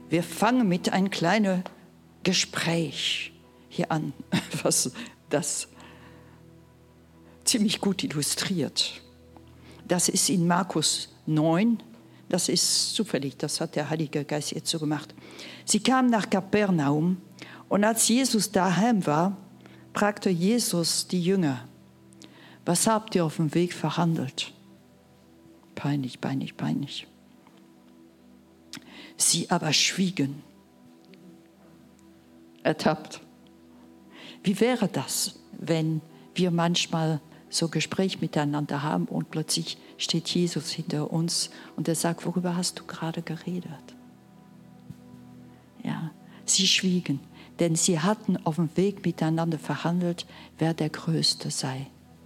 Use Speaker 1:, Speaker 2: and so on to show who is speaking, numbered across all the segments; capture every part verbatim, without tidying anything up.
Speaker 1: Wir fangen mit einem kleinen Gespräch hier an, was das ziemlich gut illustriert. Das ist in Markus neun, das ist zufällig, das hat der Heilige Geist jetzt so gemacht. Sie kamen nach Kapernaum und als Jesus daheim war, fragte Jesus die Jünger, was habt ihr auf dem Weg verhandelt? Peinlich, peinlich, peinlich. Sie aber schwiegen. Ertappt. Wie wäre das, wenn wir manchmal so Gespräch miteinander haben und plötzlich steht Jesus hinter uns und er sagt, worüber hast du gerade geredet? Ja, sie schwiegen, denn sie hatten auf dem Weg miteinander verhandelt, wer der Größte sei.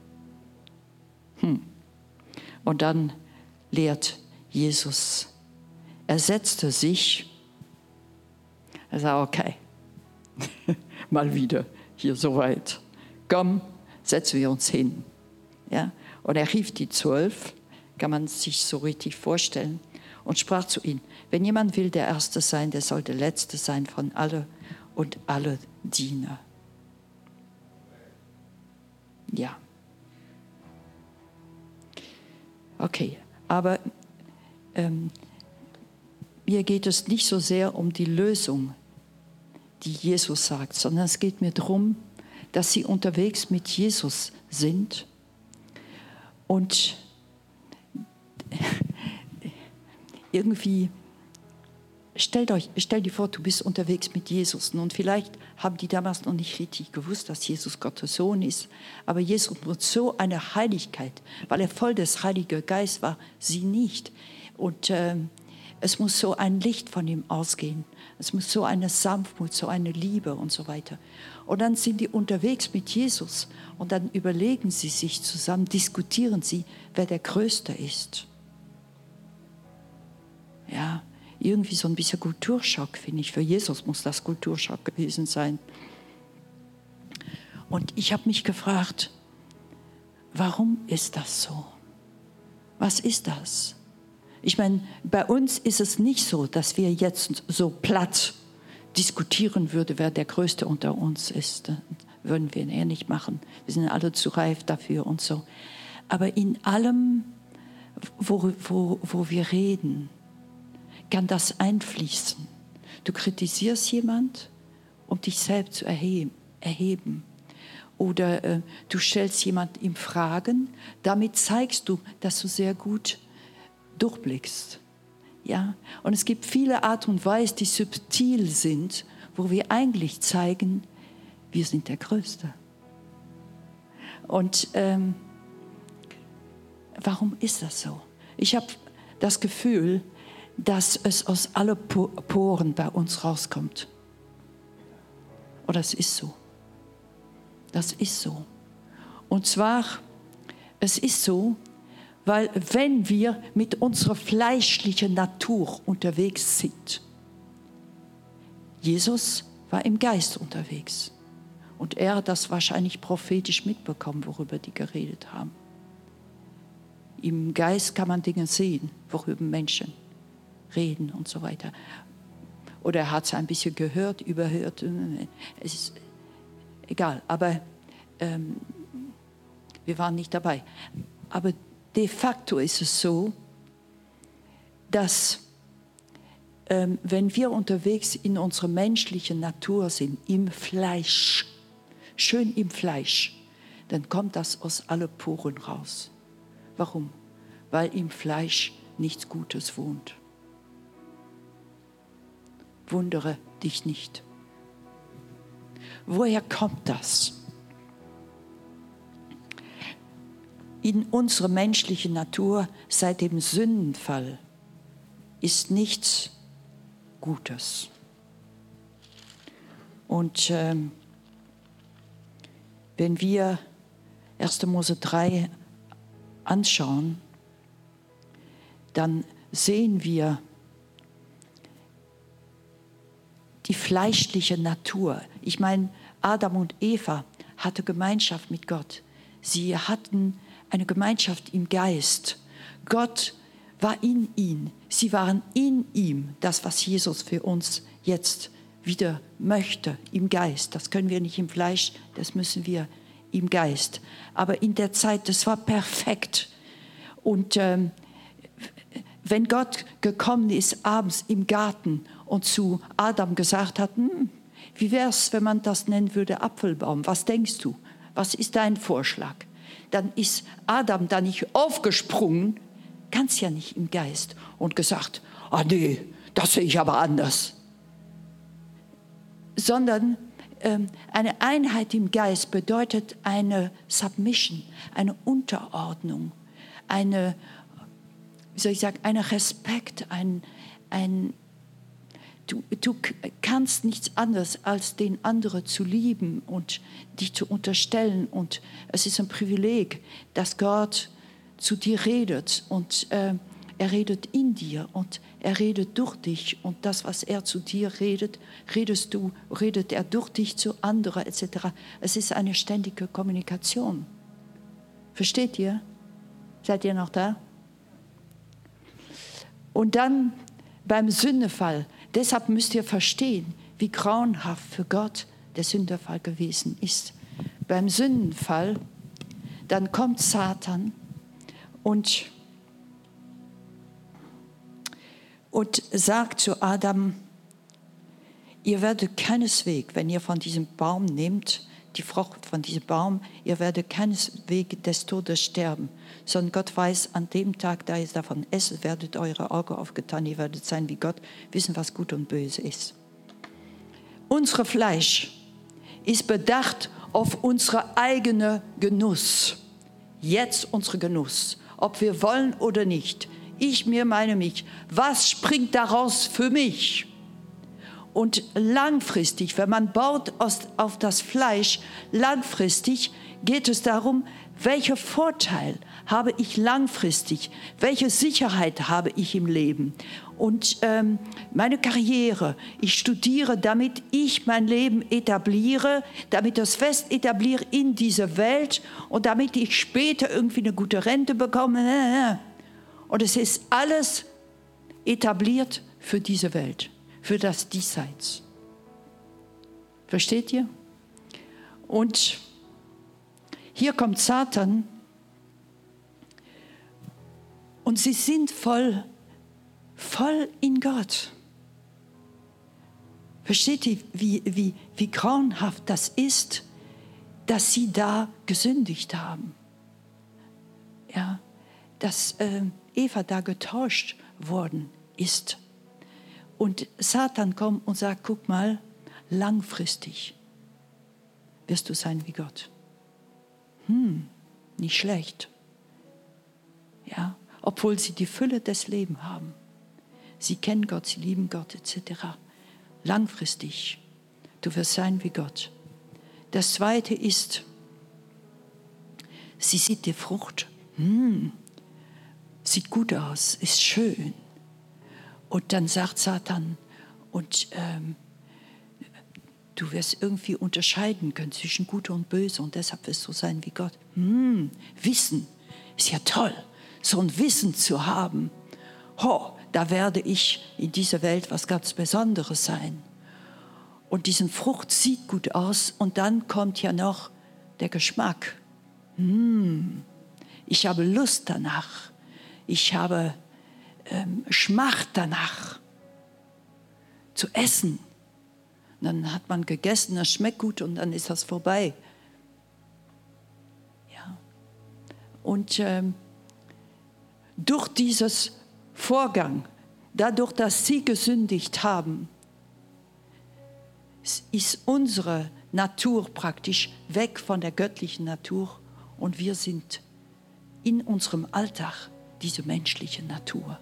Speaker 1: Hm. Und dann lehrt Jesus. Er setzte sich, er sagte, okay, mal wieder hier so weit. Komm, setzen wir uns hin. Ja? Und er rief die Zwölf, kann man sich so richtig vorstellen, und sprach zu ihnen, wenn jemand will der Erste sein, der soll der Letzte sein von alle und alle Diener. Ja. Okay, aber ähm, mir geht es nicht so sehr um die Lösung, die Jesus sagt, sondern es geht mir darum, dass sie unterwegs mit Jesus sind und irgendwie, stellt euch, stell dir vor, du bist unterwegs mit Jesus und vielleicht haben die damals noch nicht richtig gewusst, dass Jesus Gottes Sohn ist, aber Jesus hat so eine Heiligkeit, weil er voll des Heiligen Geistes war, sie nicht. Und ähm, es muss so ein Licht von ihm ausgehen. Es muss so eine Sanftmut, so eine Liebe und so weiter. Und dann sind die unterwegs mit Jesus und dann überlegen sie sich zusammen, diskutieren sie, wer der Größte ist. Ja, irgendwie so ein bisschen Kulturschock, finde ich. Für Jesus muss das Kulturschock gewesen sein. Und ich habe mich gefragt, warum ist das so? Was ist das? Ich meine, bei uns ist es nicht so, dass wir jetzt so platt diskutieren würden, wer der Größte unter uns ist. Das würden wir eher nicht machen. Wir sind alle zu reif dafür und so. Aber in allem, wo, wo, wo wir reden, kann das einfließen. Du kritisierst jemand, um dich selbst zu erheben. erheben. Oder äh, du stellst jemand in Fragen. Damit zeigst du, dass du sehr gut durchblickst. Ja? Und es gibt viele Art und Weisen, die subtil sind, wo wir eigentlich zeigen, wir sind der Größte. Und ähm, warum ist das so? Ich habe das Gefühl, dass es aus allen Poren bei uns rauskommt. Oder es ist so. Das ist so. Und zwar, es ist so, weil wenn wir mit unserer fleischlichen Natur unterwegs sind, Jesus war im Geist unterwegs. Und er hat das wahrscheinlich prophetisch mitbekommen, worüber die geredet haben. Im Geist kann man Dinge sehen, worüber Menschen reden und so weiter. Oder er hat es ein bisschen gehört, überhört. Es ist egal, aber ähm, wir waren nicht dabei. Aber de facto ist es so, dass ähm, wenn wir unterwegs in unserer menschlichen Natur sind, im Fleisch, schön im Fleisch, dann kommt das aus allen Poren raus. Warum? Weil im Fleisch nichts Gutes wohnt. Wundere dich nicht. Woher kommt das? In unserer menschlichen Natur seit dem Sündenfall ist nichts Gutes. Und ähm, wenn wir erster Mose drei anschauen, dann sehen wir die fleischliche Natur. Ich meine, Adam und Eva hatten Gemeinschaft mit Gott. Sie hatten eine Gemeinschaft im Geist. Gott war in ihm. Sie waren in ihm, das, was Jesus für uns jetzt wieder möchte, im Geist. Das können wir nicht im Fleisch, das müssen wir im Geist. Aber in der Zeit, das war perfekt. Und ähm, wenn Gott gekommen ist, abends im Garten und zu Adam gesagt hat, hm, wie wäre es, wenn man das nennen würde, Apfelbaum? Was denkst du? Was ist dein Vorschlag? Dann ist Adam da nicht aufgesprungen, ganz ja nicht im Geist, und gesagt, ah nee, das sehe ich aber anders. Sondern ähm, eine Einheit im Geist bedeutet eine Submission, eine Unterordnung, eine, wie soll ich sagen, ein Respekt, ein, ein du, du kannst nichts anderes, als den anderen zu lieben und dich zu unterstellen. Und es ist ein Privileg, dass Gott zu dir redet und äh, er redet in dir und er redet durch dich. Und das, was er zu dir redet, redest du, redet er durch dich zu anderen et cetera. Es ist eine ständige Kommunikation. Versteht ihr? Seid ihr noch da? Und dann beim Sündefall, deshalb müsst ihr verstehen, wie grauenhaft für Gott der Sündenfall gewesen ist. Beim Sündenfall, dann kommt Satan und, und sagt zu Adam, ihr werdet keineswegs, wenn ihr von diesem Baum nehmt, die Frucht von diesem Baum, ihr werdet keineswegs des Todes sterben, sondern Gott weiß, an dem Tag, da ihr davon esst, werdet eure Augen aufgetan, ihr werdet sein wie Gott, wissen, was gut und böse ist. Unser Fleisch ist bedacht auf unsere eigene Genuss. Jetzt unser Genuss, ob wir wollen oder nicht. Ich, mir, meine, mich. Was springt daraus für mich? Und langfristig, wenn man baut auf das Fleisch, langfristig geht es darum, welcher Vorteil habe ich langfristig, welche Sicherheit habe ich im Leben. Und ähm, meine Karriere, ich studiere, damit ich mein Leben etabliere, damit das fest etabliere in dieser Welt und damit ich später irgendwie eine gute Rente bekomme. Und es ist alles etabliert für diese Welt. Für das Diesseits. Versteht ihr? Und hier kommt Satan und sie sind voll, voll in Gott. Versteht ihr, wie, wie, wie grauenhaft das ist, dass sie da gesündigt haben? Ja, dass äh, Eva da getäuscht worden ist. Und Satan kommt und sagt, guck mal, langfristig wirst du sein wie Gott. Hm, nicht schlecht. Ja, obwohl sie die Fülle des Lebens haben. Sie kennen Gott, sie lieben Gott et cetera. Langfristig, du wirst sein wie Gott. Das Zweite ist, sie sieht die Frucht. Hm, sieht gut aus, ist schön. Und dann sagt Satan, und ähm, du wirst irgendwie unterscheiden können zwischen Gut und Böse und deshalb wirst du sein wie Gott. Hm, Wissen ist ja toll, so ein Wissen zu haben. Ho, da werde ich in dieser Welt was ganz Besonderes sein. Und diese Frucht sieht gut aus und dann kommt ja noch der Geschmack. Hm, ich habe Lust danach. Ich habe Ähm, Schmacht danach zu essen. Und dann hat man gegessen, das schmeckt gut und dann ist das vorbei. Ja. Und ähm, durch dieses Vorgang, dadurch, dass sie gesündigt haben, ist unsere Natur praktisch weg von der göttlichen Natur und wir sind in unserem Alltag diese menschliche Natur.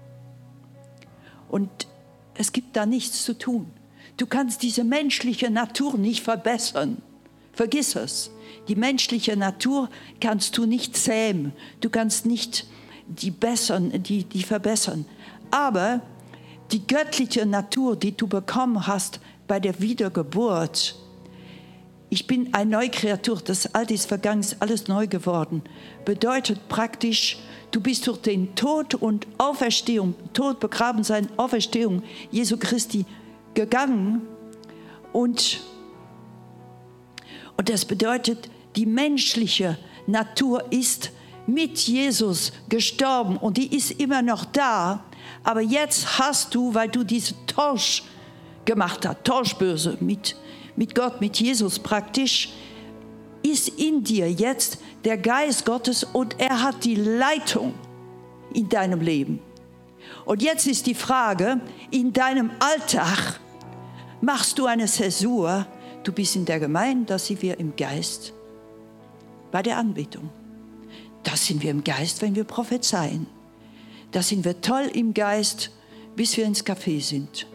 Speaker 1: Und es gibt da nichts zu tun. Du kannst diese menschliche Natur nicht verbessern. Vergiss es. Die menschliche Natur kannst du nicht zähmen. Du kannst nicht die, bessern, die, die verbessern. Aber die göttliche Natur, die du bekommen hast bei der Wiedergeburt, ich bin eine neue Kreatur, das Alte ist vergangen, ist alles neu geworden, bedeutet praktisch, du bist durch den Tod und Auferstehung, Tod, begraben sein, Auferstehung Jesu Christi gegangen. Und, und das bedeutet, die menschliche Natur ist mit Jesus gestorben und die ist immer noch da. Aber jetzt hast du, weil du diese Tausch gemacht hast, Tauschbörse mit, mit Gott, mit Jesus praktisch, ist in dir jetzt der Geist Gottes und er hat die Leitung in deinem Leben. Und jetzt ist die Frage, in deinem Alltag machst du eine Zäsur. Du bist in der Gemeinde, da sind wir im Geist bei der Anbetung. Da sind wir im Geist, wenn wir prophezeien. Da sind wir toll im Geist, bis wir ins Café sind.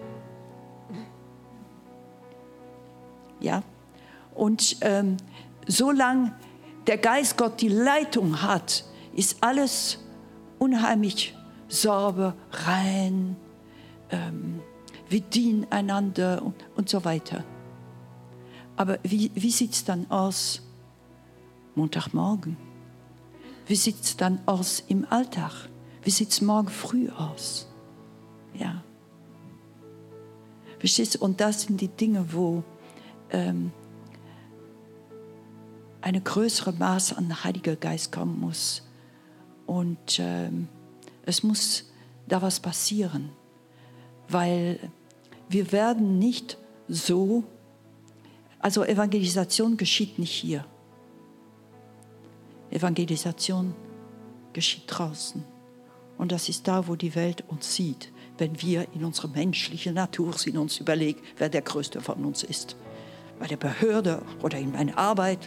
Speaker 1: Ja, und ähm, solange der Geist Gott die Leitung hat, ist alles unheimlich sauber, rein, ähm, wir dienen einander und, und so weiter. Aber wie, wie sieht es dann aus Montagmorgen? Wie sieht es dann aus im Alltag? Wie sieht es morgen früh aus? Ja. Verstehst du? Und das sind die Dinge, wo ähm, eine größere Maß an Heiliger Geist kommen muss. Und ähm, es muss da was passieren. Weil wir werden nicht so, also Evangelisation geschieht nicht hier. Evangelisation geschieht draußen. Und das ist da, wo die Welt uns sieht, wenn wir in unserer menschlichen Natur sind, uns überlegen, wer der Größte von uns ist. Bei der Behörde oder in meiner Arbeit.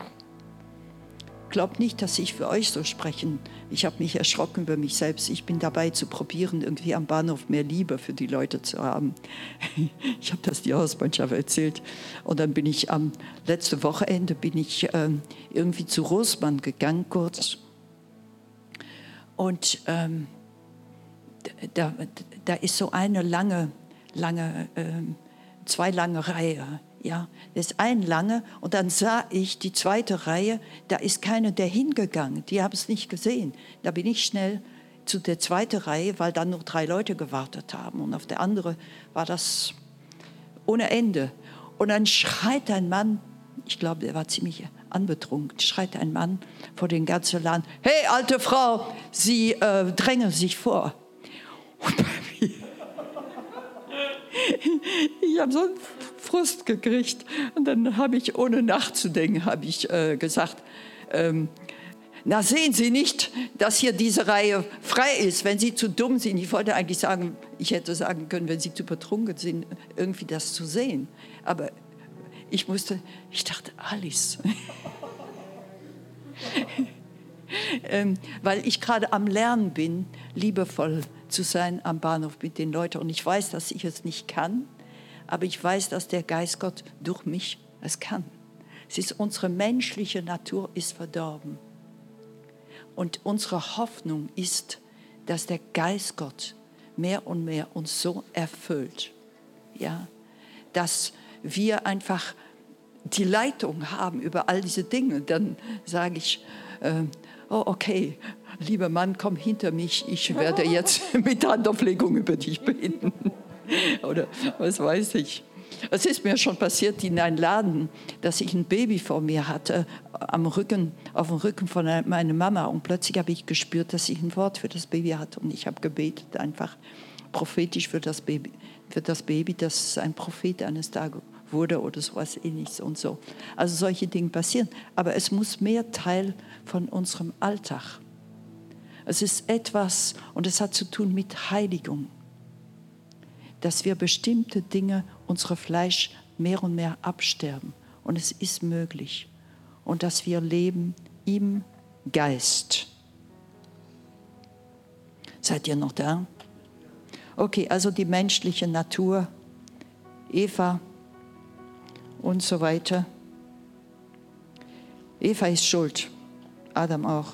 Speaker 1: Glaubt nicht, dass ich für euch so spreche. Ich habe mich erschrocken über mich selbst. Ich bin dabei zu probieren, irgendwie am Bahnhof mehr Liebe für die Leute zu haben. Ich habe das die Hausmannschaft erzählt. Und dann bin ich am letzten Wochenende bin ich ähm, irgendwie zu Rossmann gegangen, kurz. Und ähm, da, da ist so eine lange, lange, ähm, zwei lange Reihe. Ja, das ist ein lange und dann sah ich die zweite Reihe, da ist keiner der hingegangen, die haben es nicht gesehen. Da bin ich schnell zu der zweiten Reihe, weil dann nur drei Leute gewartet haben und auf der anderen war das ohne Ende. Und dann schreit ein Mann, ich glaube, er war ziemlich anbetrunken, schreit ein Mann vor den ganzen Laden, hey alte Frau, Sie äh, drängen sich vor. Und bei mir, ich habe so einen Frust gekriegt und dann habe ich, ohne nachzudenken, habe ich äh, gesagt, ähm, na sehen Sie nicht, dass hier diese Reihe frei ist, wenn Sie zu dumm sind. Ich wollte eigentlich sagen, ich hätte sagen können, wenn Sie zu betrunken sind, irgendwie das zu sehen. Aber ich musste, ich dachte, Alice. ähm, weil ich gerade am Lernen bin, liebevoll zu sein am Bahnhof mit den Leuten. Und ich weiß, dass ich es nicht kann, aber ich weiß, dass der Geist Gott durch mich es kann. Es ist, unsere menschliche Natur ist verdorben. Und unsere Hoffnung ist, dass der Geist Gott mehr und mehr uns so erfüllt, ja, dass wir einfach die Leitung haben über all diese Dinge. Dann sage ich, äh, oh okay, lieber Mann, komm hinter mich, ich werde jetzt mit Handauflegung über dich beten. Oder was weiß ich. Es ist mir schon passiert in einem Laden, dass ich ein Baby vor mir hatte, am Rücken, auf dem Rücken von meiner Mama. Und plötzlich habe ich gespürt, dass ich ein Wort für das Baby hatte. Und ich habe gebetet, einfach prophetisch für das Baby, für das Baby, dass es ein Prophet eines Tages wurde oder sowas Ähnliches und so. Also solche Dinge passieren. Aber es muss mehr Teil von unserem Alltag. Es ist etwas, und es hat zu tun mit Heiligung, dass wir bestimmte Dinge, unser Fleisch mehr und mehr absterben. Und es ist möglich. Und dass wir leben im Geist. Seid ihr noch da? Okay, also die menschliche Natur, Eva und so weiter. Eva ist schuld, Adam auch.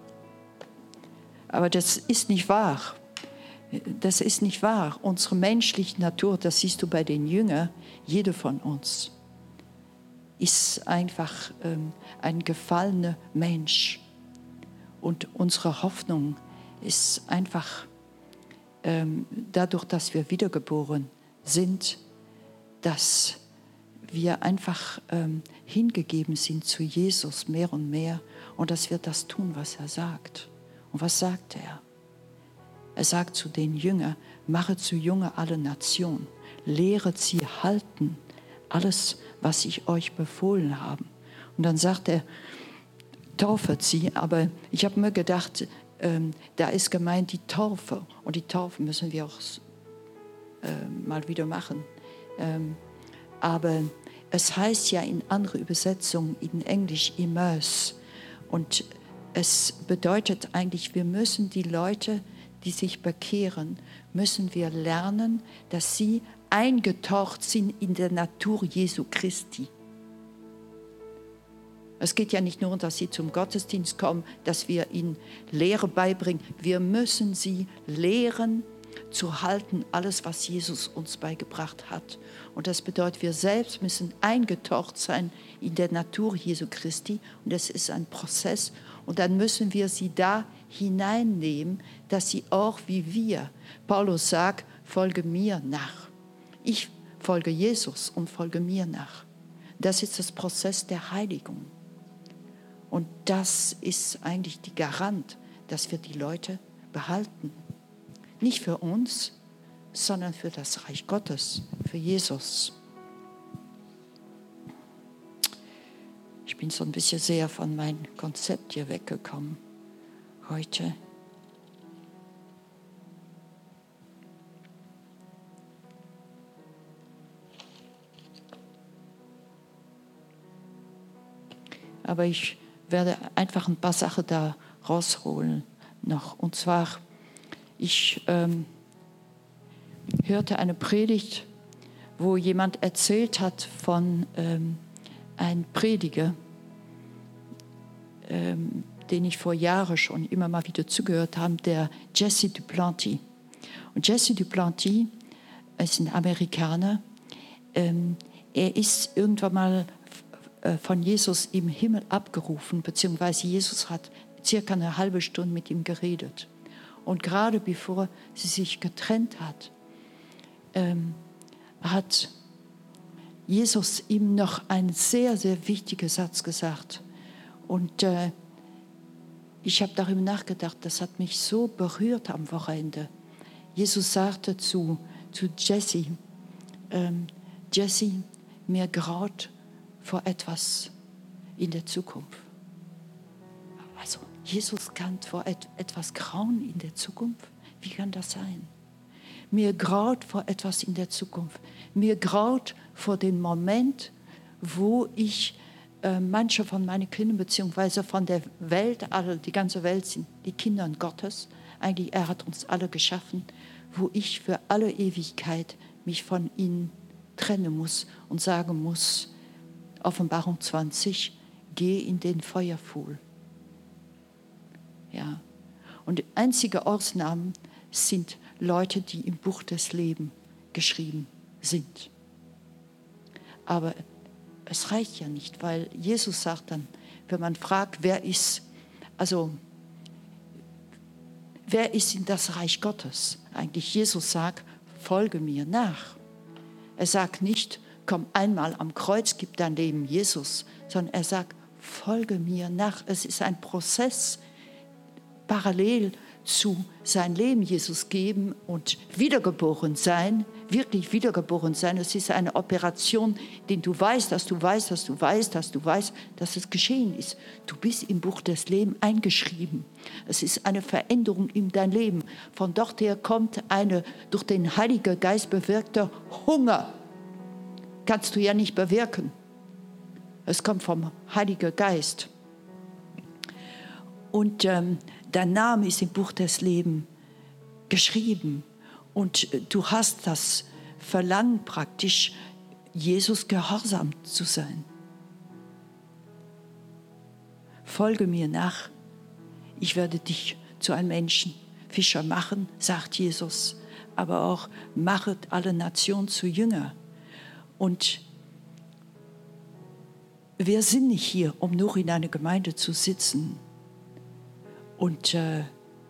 Speaker 1: Aber das ist nicht wahr. Das ist nicht wahr. Unsere menschliche Natur, das siehst du bei den Jüngern, jeder von uns ist einfach ähm, ein gefallener Mensch. Und unsere Hoffnung ist einfach ähm, dadurch, dass wir wiedergeboren sind, dass wir einfach ähm, hingegeben sind zu Jesus mehr und mehr und dass wir das tun, was er sagt. Und was sagt er? Er sagt zu den Jüngern, mache zu Jüngern alle Nationen, lehret sie halten, alles, was ich euch befohlen habe. Und dann sagt er, taufet sie, aber ich habe mir gedacht, ähm, da ist gemeint die Taufe. Und die Taufe müssen wir auch äh, mal wieder machen. Ähm, aber es heißt ja in anderen Übersetzungen, in Englisch immerse. Und es bedeutet eigentlich, wir müssen die Leute, die sich bekehren, müssen wir lernen, dass sie eingetaucht sind in der Natur Jesu Christi. Es geht ja nicht nur, dass sie zum Gottesdienst kommen, dass wir ihnen Lehre beibringen. Wir müssen sie lehren, zu halten, alles, was Jesus uns beigebracht hat. Und das bedeutet, wir selbst müssen eingetaucht sein in der Natur Jesu Christi. Und das ist ein Prozess. Und dann müssen wir sie da hineinnehmen, dass sie auch wie wir, Paulus sagt, folge mir nach. Ich folge Jesus und folge mir nach. Das ist das Prozess der Heiligung. Und das ist eigentlich die Garant, dass wir die Leute behalten. Nicht für uns, sondern für das Reich Gottes, für Jesus. Ich bin so ein bisschen sehr von meinem Konzept hier weggekommen heute. Aber ich werde einfach ein paar Sachen da rausholen noch. Und zwar, ich ähm, hörte eine Predigt, wo jemand erzählt hat von ähm, einem Prediger, ähm, den ich vor Jahren schon immer mal wieder zugehört habe, der Jesse Duplantis. Und Jesse Duplantis ist ein Amerikaner. Ähm, er ist irgendwann mal von Jesus im Himmel abgerufen, beziehungsweise Jesus hat circa eine halbe Stunde mit ihm geredet. Und gerade bevor sie sich getrennt hat, ähm, hat Jesus ihm noch einen sehr, sehr wichtigen Satz gesagt. Und äh, ich habe darüber nachgedacht, das hat mich so berührt am Wochenende. Jesus sagte zu, zu Jesse, ähm, Jesse, mir graut vor etwas in der Zukunft. Also Jesus kann vor et- etwas grauen in der Zukunft. Wie kann das sein? Mir graut vor etwas in der Zukunft. Mir graut vor dem Moment, wo ich äh, manche von meinen Kindern beziehungsweise von der Welt, alle, die ganze Welt sind die Kinder Gottes. Eigentlich, er hat uns alle geschaffen, wo ich für alle Ewigkeit mich von ihnen trennen muss und sagen muss, Offenbarung zwanzig, geh in den Feuerpfuhl. Ja. Und die einzige Ausnahmen sind Leute, die im Buch des Lebens geschrieben sind. Aber es reicht ja nicht, weil Jesus sagt dann, wenn man fragt, wer ist, also wer ist in das Reich Gottes? Eigentlich Jesus sagt, folge mir nach. Er sagt nicht, komm einmal am Kreuz, gib dein Leben Jesus, sondern er sagt, folge mir nach. Es ist ein Prozess, parallel zu sein Leben Jesus geben und wiedergeboren sein, wirklich wiedergeboren sein. Es ist eine Operation, den du weißt, dass du weißt, dass du weißt, dass du weißt, dass es geschehen ist. Du bist im Buch des Lebens eingeschrieben. Es ist eine Veränderung in dein Leben. Von dort her kommt eine durch den Heiligen Geist bewirkte Hunger. Kannst du ja nicht bewirken. Es kommt vom Heiligen Geist. Und ähm, dein Name ist im Buch des Lebens geschrieben. Und äh, du hast das Verlangen praktisch, Jesus gehorsam zu sein. Folge mir nach. Ich werde dich zu einem Menschenfischer machen, sagt Jesus. Aber auch, machet alle Nationen zu Jünger. Und wir sind nicht hier, um nur in einer Gemeinde zu sitzen und äh,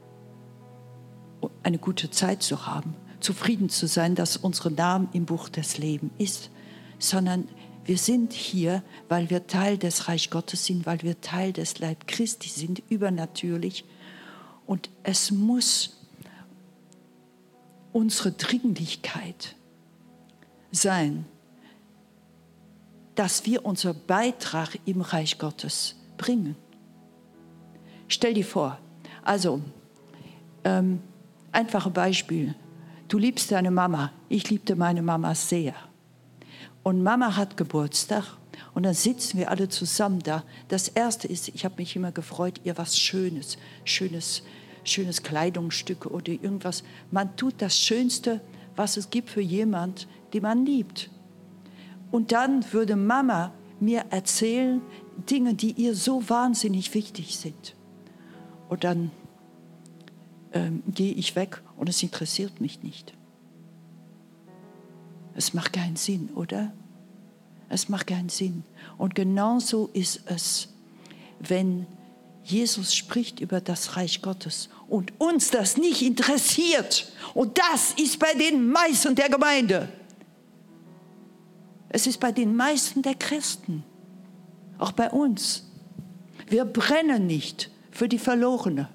Speaker 1: eine gute Zeit zu haben, zufrieden zu sein, dass unser Name im Buch des Lebens ist, sondern wir sind hier, weil wir Teil des Reich Gottes sind, weil wir Teil des Leib Christi sind, übernatürlich. Und es muss unsere Dringlichkeit sein, dass wir unseren Beitrag im Reich Gottes bringen. Stell dir vor, also ähm, einfaches Beispiel, du liebst deine Mama, ich liebte meine Mama sehr. Und Mama hat Geburtstag und dann sitzen wir alle zusammen da. Das Erste ist, ich habe mich immer gefreut, ihr was Schönes, schönes, schönes Kleidungsstück oder irgendwas. Man tut das Schönste, was es gibt für jemand, den man liebt. Und dann würde Mama mir erzählen Dinge, die ihr so wahnsinnig wichtig sind. Und dann ähm, gehe ich weg und es interessiert mich nicht. Es macht keinen Sinn, oder? Es macht keinen Sinn. Und genauso ist es, wenn Jesus spricht über das Reich Gottes und uns das nicht interessiert. Und das ist bei den meisten der Gemeinde. Es ist bei den meisten der Christen. Auch bei uns. Wir brennen nicht für die Verlorene.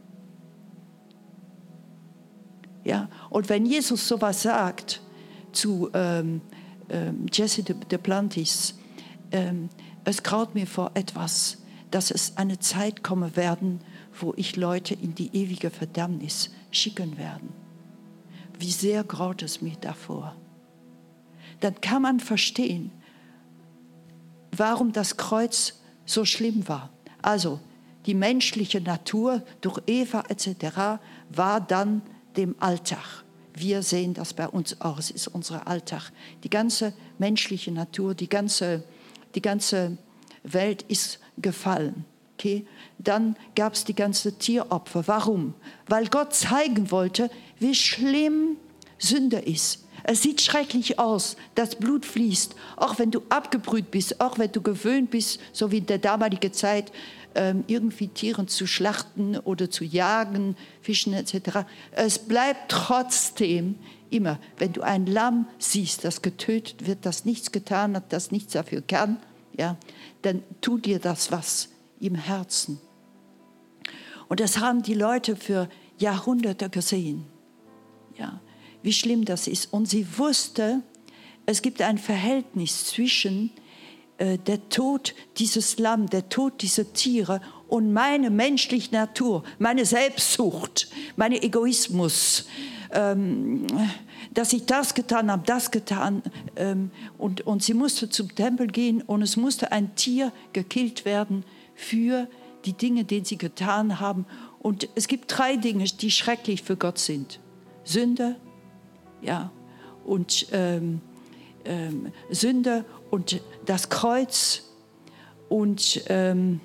Speaker 1: Ja? Und wenn Jesus sowas sagt, zu ähm, ähm, Jesse de, de Plantis, ähm, es graut mir vor etwas, dass es eine Zeit kommen werden, wo ich Leute in die ewige Verdammnis schicken werden. Wie sehr graut es mir davor. Dann kann man verstehen, warum das Kreuz so schlimm war. Also die menschliche Natur durch Eva et cetera war dann dem Alltag. Wir sehen das bei uns auch, es ist unser Alltag. Die ganze menschliche Natur, die ganze, die ganze Welt ist gefallen. Okay? Dann gab es die ganze Tieropfer. Warum? Weil Gott zeigen wollte, wie schlimm Sünde ist. Es sieht schrecklich aus, das Blut fließt, auch wenn du abgebrüht bist, auch wenn du gewöhnt bist, so wie in der damaligen Zeit, irgendwie Tiere zu schlachten oder zu jagen, Fischen et cetera. Es bleibt trotzdem immer, wenn du ein Lamm siehst, das getötet wird, das nichts getan hat, das nichts dafür kann, ja, dann tut dir das was im Herzen. Und das haben die Leute für Jahrhunderte gesehen, ja, wie schlimm das ist. Und sie wusste, es gibt ein Verhältnis zwischen der Tod dieses Lamm, der Tod dieser Tiere und meine menschliche Natur, meine Selbstsucht, mein Egoismus, ähm, dass ich das getan habe, das getan. Ähm, und, und sie musste zum Tempel gehen und es musste ein Tier gekillt werden für die Dinge, die sie getan haben. Und es gibt drei Dinge, die schrecklich für Gott sind. Sünde, ja, und ähm, ähm, Sünde und das Kreuz und ähm,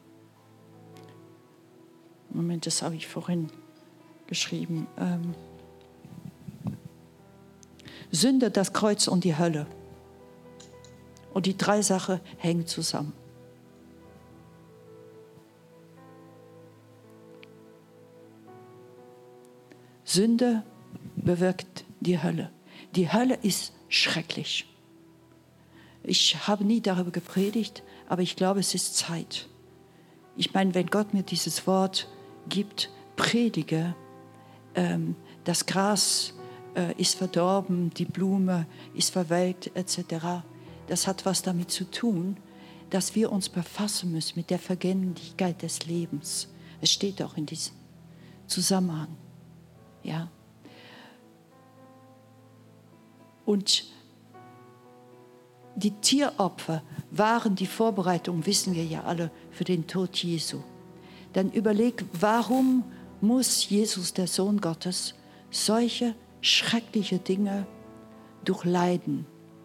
Speaker 1: Moment, das habe ich vorhin geschrieben. Ähm, Sünde, das Kreuz und die Hölle. Und die drei Sachen hängen zusammen. Sünde bewirkt die Hölle. Die Hölle ist schrecklich. Ich habe nie darüber gepredigt, aber ich glaube, es ist Zeit. Ich meine, wenn Gott mir dieses Wort gibt, predige, ähm, das Gras äh, ist verdorben, die Blume ist verwelkt, et cetera. Das hat was damit zu tun, dass wir uns befassen müssen mit der Vergänglichkeit des Lebens. Es steht auch in diesem Zusammenhang. Ja. Und die Tieropfer waren die Vorbereitung, wissen wir ja alle, für den Tod Jesu. Dann überleg, warum muss Jesus, der Sohn Gottes, solche schreckliche Dinge durchleiden?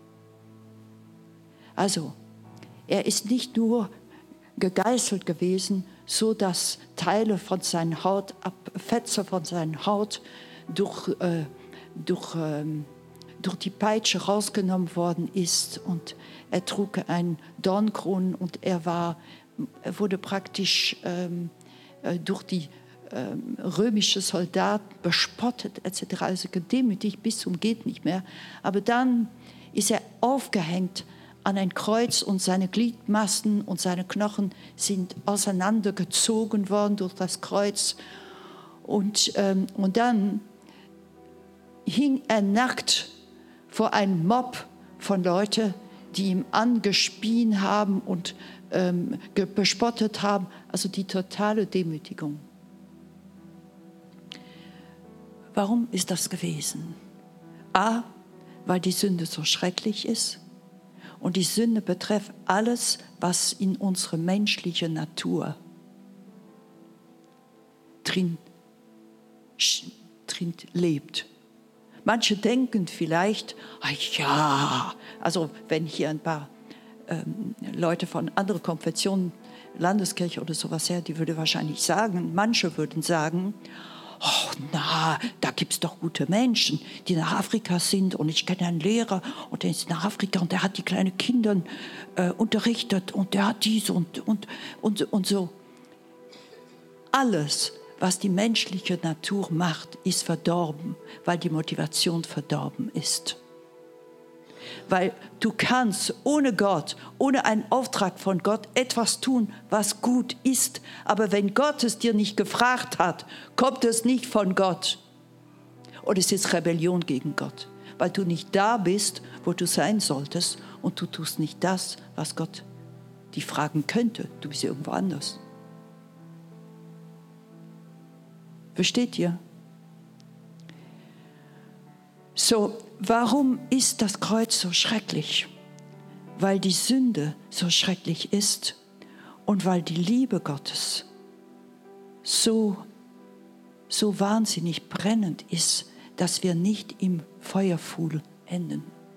Speaker 1: Also, er ist nicht nur gegeißelt gewesen, so dass Teile von seiner Haut, Fetze von seiner Haut durch, äh, durch, äh, durch die Peitsche rausgenommen worden ist und er trug einen Dornkron und er war, er wurde praktisch ähm, durch die ähm, römische Soldaten bespottet et cetera, also gedemütigt bis zum geht nicht mehr. Aber dann ist er aufgehängt an ein Kreuz und seine Gliedmaßen und seine Knochen sind auseinandergezogen worden durch das Kreuz. Und, ähm, und dann hing er nackt vor einem Mob von Leuten, die ihm angespien haben und ähm, bespottet haben. Also die totale Demütigung. Warum ist das gewesen? A, weil die Sünde so schrecklich ist. Und die Sünde betrifft alles, was in unserer menschlichen Natur drin, drin lebt. Manche denken vielleicht, ach ja, also wenn hier ein paar ähm, Leute von anderen Konfessionen, Landeskirche oder sowas her, die würde wahrscheinlich sagen, manche würden sagen, oh, na, da gibt es doch gute Menschen, die nach Afrika sind. Und ich kenne einen Lehrer und der ist nach Afrika und der hat die kleinen Kinder äh, unterrichtet und der hat dies und, und, und, und so. Alles, was die menschliche Natur macht, ist verdorben, weil die Motivation verdorben ist. Weil du kannst ohne Gott, ohne einen Auftrag von Gott etwas tun, was gut ist. Aber wenn Gott es dir nicht gefragt hat, kommt es nicht von Gott. Und es ist Rebellion gegen Gott, weil du nicht da bist, wo du sein solltest und du tust nicht das, was Gott dich fragen könnte. Du bist irgendwo anders. Versteht ihr? So, warum ist das Kreuz so schrecklich? Weil die Sünde so schrecklich ist und weil die Liebe Gottes so, so wahnsinnig brennend ist, dass wir nicht im Feuerpfuhl enden.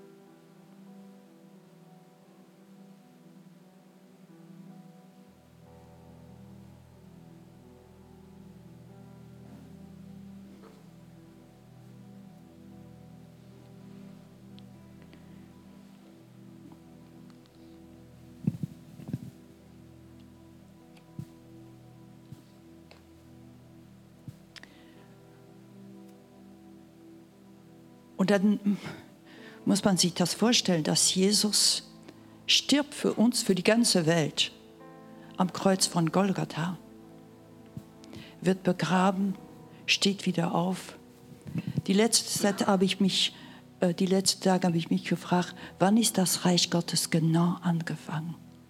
Speaker 1: Und dann muss man sich das vorstellen, dass Jesus stirbt für uns, für die ganze Welt, am Kreuz von Golgatha, wird begraben, steht wieder auf. Die letzte Zeit habe ich mich, äh, die letzten Tage habe ich mich gefragt, wann ist das Reich Gottes genau angefangen?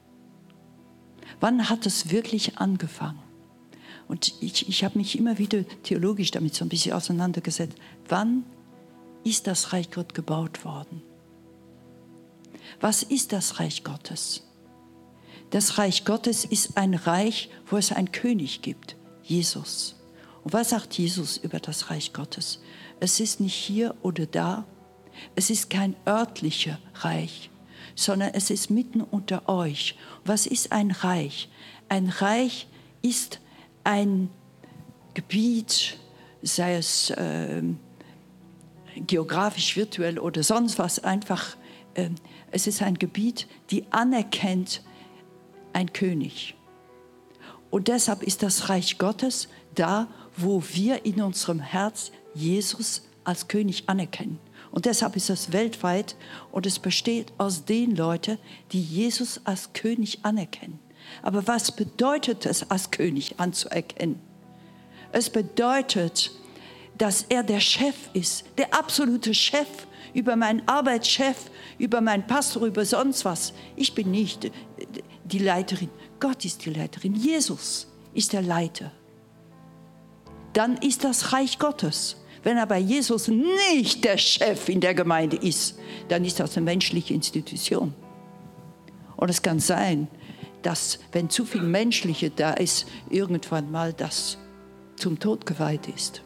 Speaker 1: Wann hat es wirklich angefangen? Und ich, ich habe mich immer wieder theologisch damit so ein bisschen auseinandergesetzt. Wann ist das Reich Gottes gebaut worden? Was ist das Reich Gottes? Das Reich Gottes ist ein Reich, wo es einen König gibt, Jesus. Und was sagt Jesus über das Reich Gottes? Es ist nicht hier oder da, es ist kein örtliches Reich, sondern es ist mitten unter euch. Was ist ein Reich? Ein Reich ist ein Gebiet, sei es äh, geografisch, virtuell oder sonst was, einfach, äh, es ist ein Gebiet, die anerkennt ein König. Und deshalb ist das Reich Gottes da, wo wir in unserem Herz Jesus als König anerkennen. Und deshalb ist es weltweit und es besteht aus den Leuten, die Jesus als König anerkennen. Aber was bedeutet es, als König anzuerkennen? Es bedeutet, dass er der Chef ist, der absolute Chef über meinen Arbeitschef, über meinen Pastor, über sonst was. Ich bin nicht die Leiterin, Gott ist die Leiterin, Jesus ist der Leiter. Dann ist das Reich Gottes. Wenn aber Jesus nicht der Chef in der Gemeinde ist, dann ist das eine menschliche Institution. Und es kann sein, dass, wenn zu viel Menschliche da ist, irgendwann mal das zum Tod geweiht ist.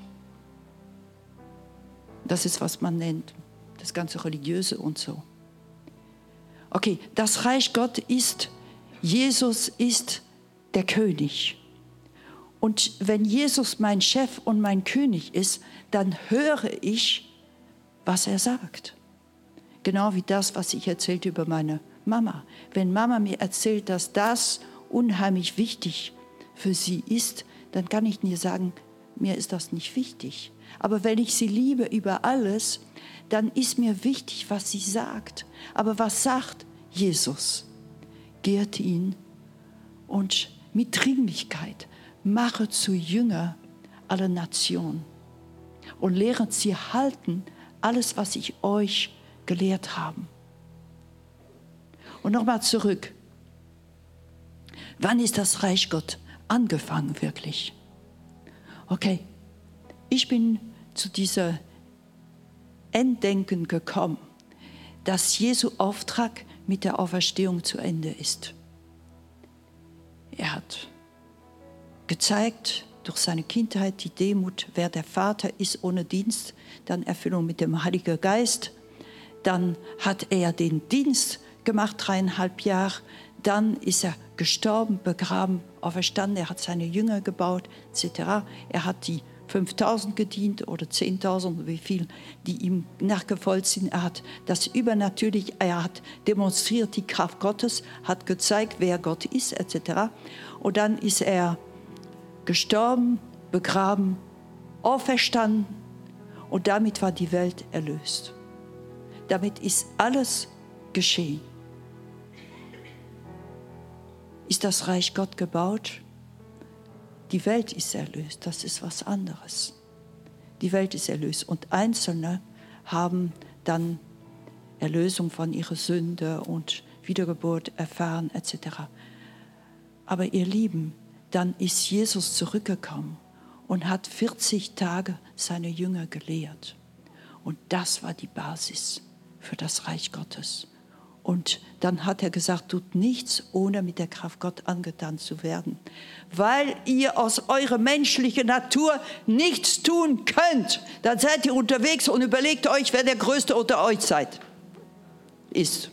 Speaker 1: Das ist, was man nennt, das ganze Religiöse und so. Okay, das Reich Gott ist, Jesus ist der König. Und wenn Jesus mein Chef und mein König ist, dann höre ich, was er sagt. Genau wie das, was ich erzählte über meine Mama. Wenn Mama mir erzählt, dass das unheimlich wichtig für sie ist, dann kann ich nie sagen, mir ist das nicht wichtig. Aber wenn ich sie liebe über alles, dann ist mir wichtig, was sie sagt. Aber was sagt Jesus? Geht ihn und mit Dringlichkeit mache zu Jünger alle Nationen und lehret sie halten alles, was ich euch gelehrt habe. Und nochmal zurück. Wann ist das Reich Gott angefangen wirklich? Okay, ich bin zu dieser Enddenken gekommen, dass Jesu Auftrag mit der Auferstehung zu Ende ist. Er hat gezeigt durch seine Kindheit die Demut, wer der Vater ist ohne Dienst, dann Erfüllung mit dem Heiligen Geist. Dann hat er den Dienst gemacht, dreieinhalb Jahre. Dann ist er gestorben, begraben, auferstanden. Er hat seine Jünger gebaut, et cetera. Er hat die fünftausend gedient oder zehntausend, wie viel, die ihm nachgefolgt sind. Er hat das Übernatürliche, er hat demonstriert die Kraft Gottes, hat gezeigt, wer Gott ist, et cetera. Und dann ist er gestorben, begraben, auferstanden und damit war die Welt erlöst. Damit ist alles geschehen. Ist das Reich Gott gebaut? Die Welt ist erlöst, das ist was anderes. Die Welt ist erlöst und Einzelne haben dann Erlösung von ihrer Sünde und Wiedergeburt erfahren et cetera. Aber ihr Lieben, dann ist Jesus zurückgekommen und hat vierzig Tage seine Jünger gelehrt. Und das war die Basis für das Reich Gottes. Und dann hat er gesagt, tut nichts, ohne mit der Kraft Gott angetan zu werden. Weil ihr aus eurer menschlichen Natur nichts tun könnt, dann seid ihr unterwegs und überlegt euch, wer der Größte unter euch seid, ist.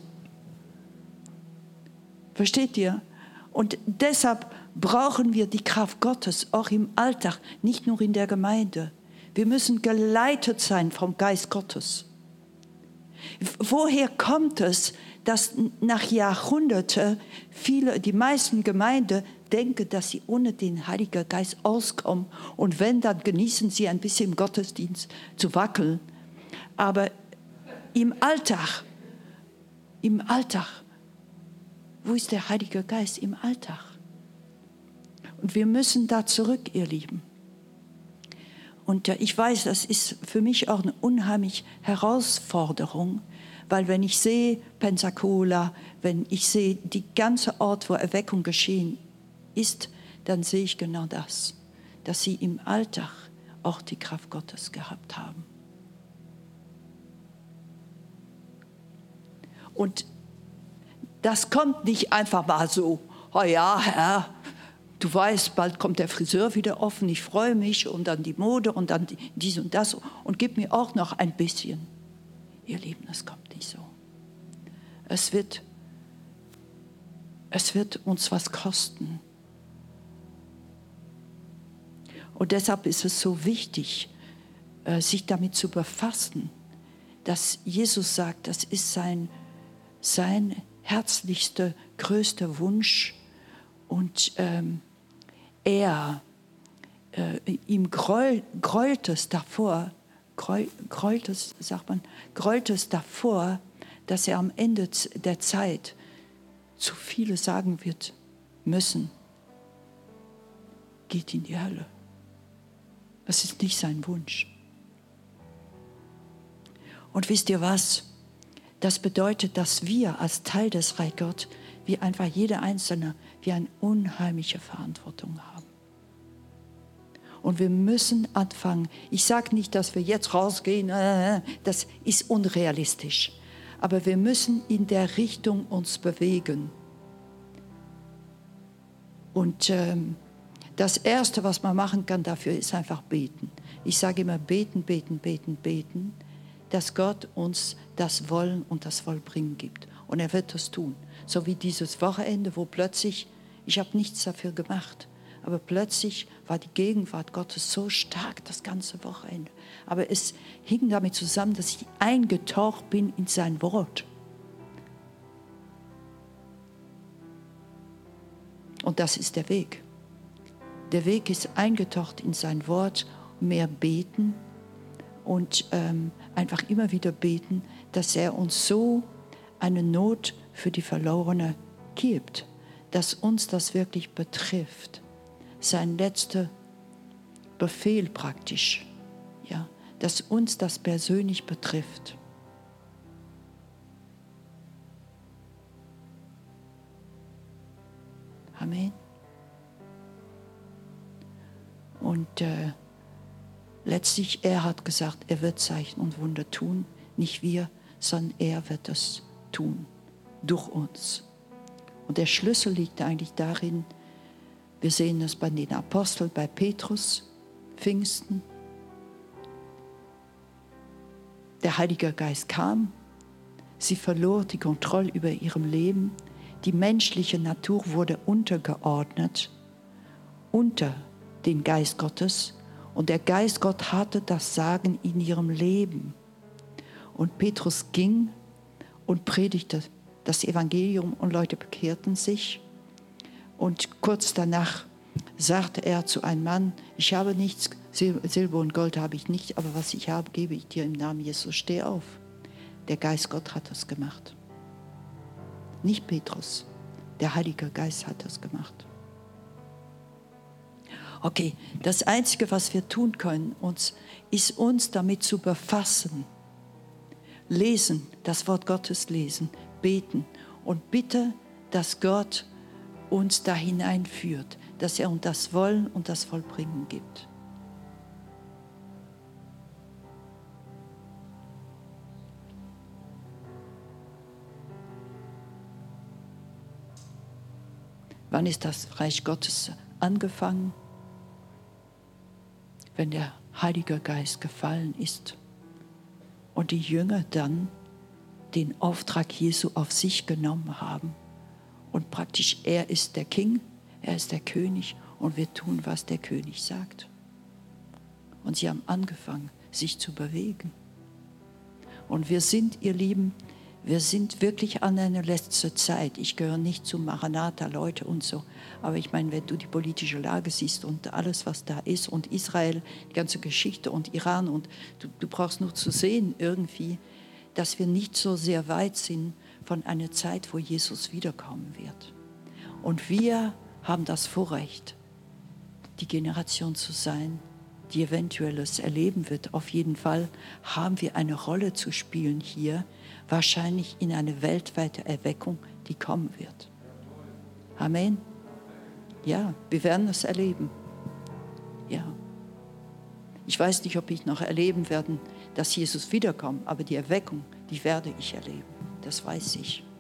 Speaker 1: Versteht ihr? Und deshalb brauchen wir die Kraft Gottes, auch im Alltag, nicht nur in der Gemeinde. Wir müssen geleitet sein vom Geist Gottes. Woher kommt es, dass nach Jahrhunderten viele, die meisten Gemeinden denken, dass sie ohne den Heiligen Geist auskommen und wenn, dann genießen sie ein bisschen im Gottesdienst zu wackeln. Aber im Alltag, im Alltag, wo ist der Heilige Geist im Alltag? Und wir müssen da zurück, ihr Lieben. Und ich weiß, das ist für mich auch eine unheimliche Herausforderung, weil wenn ich sehe Pensacola, wenn ich sehe die ganze Ort, wo Erweckung geschehen ist, dann sehe ich genau das, dass sie im Alltag auch die Kraft Gottes gehabt haben. Und das kommt nicht einfach mal so, oh ja, Herr, du weißt, bald kommt der Friseur wieder offen, ich freue mich und dann die Mode und dann dies und das und gib mir auch noch ein bisschen. Ihr Lieben, es kommt nicht so. Es wird, es wird uns was kosten. Und deshalb ist es so wichtig, sich damit zu befassen, dass Jesus sagt, das ist sein, sein herzlichster, größter Wunsch und ähm, er, äh, ihm grollt es davor, grollt es, sagt man, grollt es davor, dass er am Ende der Zeit zu viele sagen wird müssen, geht in die Hölle. Das ist nicht sein Wunsch. Und wisst ihr was? Das bedeutet, dass wir als Teil des Reich Gottes, wie einfach jeder Einzelne, wir eine unheimliche Verantwortung haben. Und wir müssen anfangen. Ich sage nicht, dass wir jetzt rausgehen, das ist unrealistisch. Aber wir müssen in der Richtung uns bewegen. Und ähm, das Erste, was man machen kann dafür, ist einfach beten. Ich sage immer beten, beten, beten, beten, dass Gott uns das Wollen und das Vollbringen gibt. Und er wird das tun. So wie dieses Wochenende, wo plötzlich, ich habe nichts dafür gemacht, aber plötzlich war die Gegenwart Gottes so stark das ganze Wochenende. Aber es hing damit zusammen, dass ich eingetaucht bin in sein Wort. Und das ist der Weg. Der Weg ist eingetaucht in sein Wort, mehr beten und ähm, einfach immer wieder beten, dass er uns so eine Not für die Verlorene gibt, dass uns das wirklich betrifft. Sein letzter Befehl praktisch, ja, dass uns das persönlich betrifft. Amen. Und äh, letztlich, er hat gesagt, er wird Zeichen und Wunder tun. Nicht wir, sondern er wird es tun, durch uns. Und der Schlüssel liegt eigentlich darin, wir sehen es bei den Aposteln, bei Petrus, Pfingsten. Der Heilige Geist kam, sie verlor die Kontrolle über ihrem Leben, die menschliche Natur wurde untergeordnet, unter den Geist Gottes, und der Geist Gott hatte das Sagen in ihrem Leben. Und Petrus ging und predigte das Evangelium und Leute bekehrten sich. Und kurz danach sagte er zu einem Mann, ich habe nichts, Silber und Gold habe ich nicht, aber was ich habe, gebe ich dir im Namen Jesus, steh auf. Der Geist Gott hat das gemacht. Nicht Petrus, der Heilige Geist hat das gemacht. Okay, das Einzige, was wir tun können, uns, ist uns damit zu befassen. Lesen, das Wort Gottes lesen, beten und bitte, dass Gott uns da hineinführt, dass er uns das Wollen und das Vollbringen gibt. Wann ist das Reich Gottes angefangen? Wenn der Heilige Geist gefallen ist und die Jünger dann den Auftrag Jesu auf sich genommen haben. Und praktisch, er ist der King, er ist der König und wir tun, was der König sagt. Und sie haben angefangen, sich zu bewegen. Und wir sind, ihr Lieben, wir sind wirklich an einer letzten Zeit. Ich gehöre nicht zu Maranatha-Leute und so. Aber ich meine, wenn du die politische Lage siehst und alles, was da ist und Israel, die ganze Geschichte und Iran und du, du brauchst nur zu sehen irgendwie, dass wir nicht so sehr weit sind von einer Zeit, wo Jesus wiederkommen wird. Und wir haben das Vorrecht, die Generation zu sein, die eventuell es erleben wird. Auf jeden Fall haben wir eine Rolle zu spielen hier, wahrscheinlich in eine weltweite Erweckung, die kommen wird. Amen. Ja, wir werden es erleben. Ja. Ich weiß nicht, ob ich noch erleben werde, dass Jesus wiederkommt, aber die Erweckung, die werde ich erleben. Das weiß ich.